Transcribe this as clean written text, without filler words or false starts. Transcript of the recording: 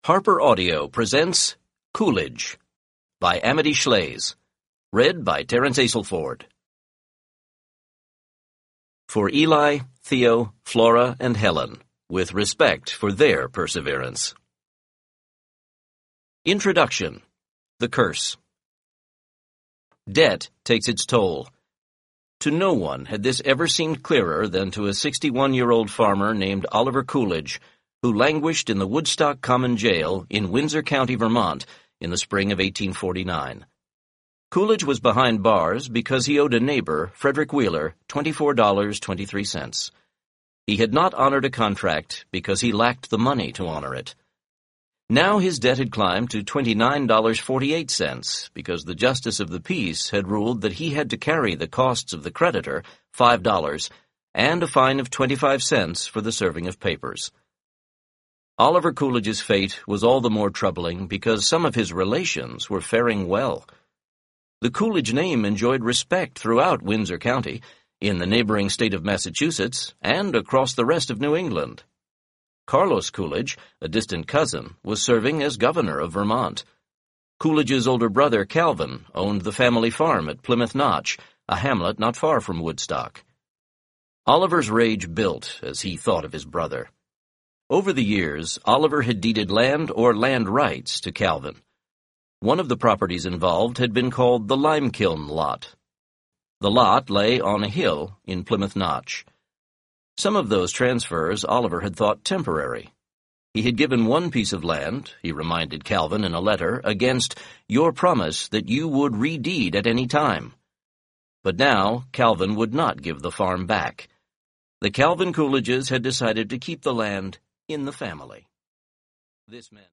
Harper Audio presents Coolidge by Amity Shlaes, read by Terence Aselford. For Eli, Theo, Flora, and Helen, with respect for their perseverance. Introduction. The Curse. Debt takes its toll. To no one had this ever seemed clearer than to a 61-year-old farmer named Oliver Coolidge, who languished in the Woodstock Common Jail in Windsor County, Vermont, in the spring of 1849. Coolidge was behind bars because he owed a neighbor, Frederick Wheeler, $24.23. He had not honored a contract because he lacked the money to honor it. Now his debt had climbed to $29.48 because the Justice of the Peace had ruled that he had to carry the costs of the creditor, $5, and a fine of 25 cents for the serving of papers. Oliver Coolidge's fate was all the more troubling because some of his relations were faring well. The Coolidge name enjoyed respect throughout Windsor County, in the neighboring state of Massachusetts, and across the rest of New England. Carlos Coolidge, a distant cousin, was serving as governor of Vermont. Coolidge's older brother, Calvin, owned the family farm at Plymouth Notch, a hamlet not far from Woodstock. Oliver's rage built as he thought of his brother. Over the years, Oliver had deeded land or land rights to Calvin. One of the properties involved had been called the Limekiln Lot. The lot lay on a hill in Plymouth Notch. Some of those transfers Oliver had thought temporary. He had given one piece of land, he reminded Calvin in a letter, against your promise that you would redeed at any time. But now Calvin would not give the farm back. The Calvin Coolidges had decided to keep the land in the family. This meant